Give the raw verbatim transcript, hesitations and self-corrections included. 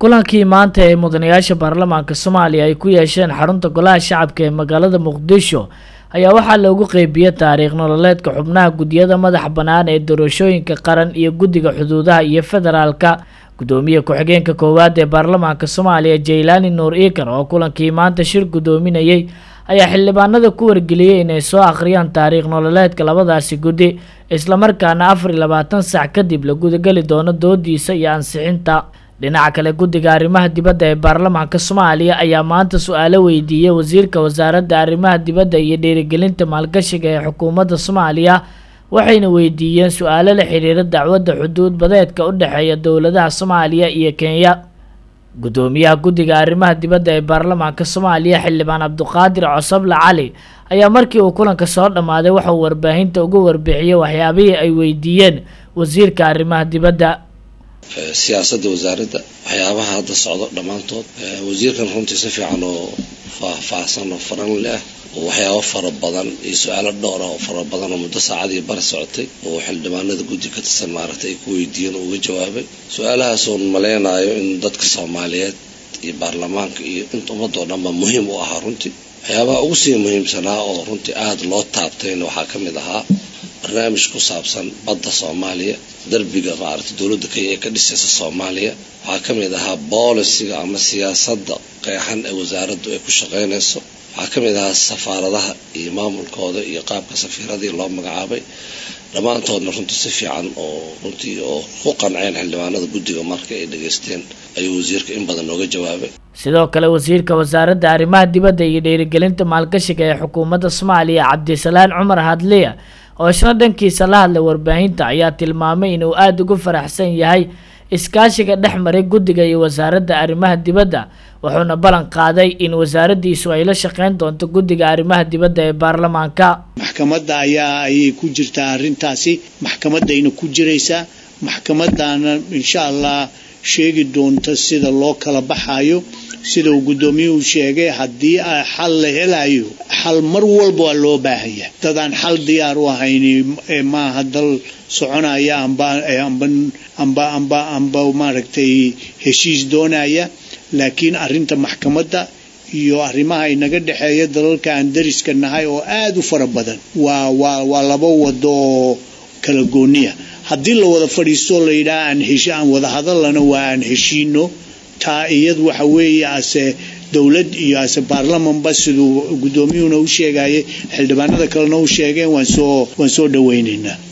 kulankii maanta ee mudanayaasha baarlamaanka Soomaaliya ay ku yeesheen xarunta golaha shacabka ee magaalada Muqdisho ayaa waxaa loogu qeybiyay taariikh nololeedka xubnaha gudiyada madax banaan ee doorashooyinka qaran iyo guddiga xuduudaha iyo federaalka. gudoomiye ku-xigeenka koowaad ee baarlamaanka Soomaaliya Jaylaani Nuur Iikar oo kulankii maanta shir gudoominayay ayaa xildhibaanada ku wargeliyay inay soo akhriyaan taariikh nololeedka labadaasi guddi isla markaana afar iyo labaatan saac kadib la gudagali doono doodiisa iyo ansixinta. dhinaca kale guddiga arrimaha dibadda ee baarlamaanka Soomaaliya ayaa maanta su'aalo weydiiyay wasiirka wasaaradda arrimaha dibadda iyo dhiirigelinta maalgashiga ee xukuumadda Soomaaliya waxayna weydiiyeen su'aalo la xiriira dacwadda xuduud badeedka u dhaxeeya dowladaha Soomaaliya iyo Kenya. gudoomiyaha guddiga arrimaha dibadda ee baarlamaanka Soomaaliya xildhibaan Cabduqaadir Cosable Cali ayaa markii uu kulanka soo dhamaaday waxa uu warbaahinta uga warbixiyay waxyaabihii ay weydiiyeen wasiirka arrimaha dibadda. siyaasadda wasaaradda waxyaabaha hadda socdo dhamaantood wasiirkan runtii si fiican oo faahfaahsan oo faran leh oo waxyaabo fara badan iyo su'aalo dhowr ah oo fara badan oo muddo saacadii bar socotay oo xildhibaanada guddi ka tirsan maaragtay ay ku weydiiyeen oo uga jawaabay su'aalahaas oo maleynayo in dadka Soomaaliyeed iyo baarlamaanka iyo inta ummadoo dhan ba muhiim u ah runtii waxyaabaha ugu sii muhiimsanaa oo runtii aad loo taabtayna waxaa ka mid ahaa barnaamij ku saabsan badda Soomaaliya darbiga maaragtay dawladda Kenya ee ka dhisaysa Soomaaliya waxaa ka mid ahaa boolisiga ama siyaasadda qeexan ee wasaaraddu ay ku shaqeynayso waxaa ka mid ahaa safaaradaha iyo maamulkooda iyo qaabka safiiradii loo magacaabay dhammaantoodna runtii si fiican oo runtii oo ku qanceen xildhibaanada guddiga marka ay dhageysteen ayuu wasiirka in badan nooga jawaabay. sidoo kale wasiirka wasaaradda arrimaha dibadda iyo dhiirigelinta maalgashiga ee xukuumadda Soomaaliya Cabdisalaan Cumar Hadliya oo isna dhankiisa la hadlay warbaahinta ayaa tilmaamay inuu aad ugu faraxsan yahay iskaashiga dhexmaray guddiga iyo wasaaradda arrimaha dibadda wuxuuna ballan qaaday in wasaaraddiisu ay la shaqeyn doonto guddiga arrimaha dibadda ee baarlamaanka. maxkamadda ayaa ay ku jirtaa arrintaasi maxkamadayna ku jiraysaa maxkamadana insha Allah sheegi doonto sida loo kala baxayo sida uu gudoomiyuhu sheegay haddii ay xal la helayo xal mar walba loo baahan yahay dadaan xal diyaar u ahayn ma hadal soconaya amba amba amba amba amba maaragtay heshiis doonaya laakiin arrinta maxkamadda iyo arrimaha inaga dhaxeeya dalalka aan dariska nahay oo aad u fara badan waa waa waa laba wado kala gooniya haddii la wada fadhiisto la yiraahdo aan heshiis aan wada hadalna waa aan heshiino taa iyad waxa weeye ase dawlad iyo ase baarlamaan ba sidoo gudoomiyuhuna u sheegay xildhibaanada kalena u sheegeen waan soo waan soo dhaweynaynaa.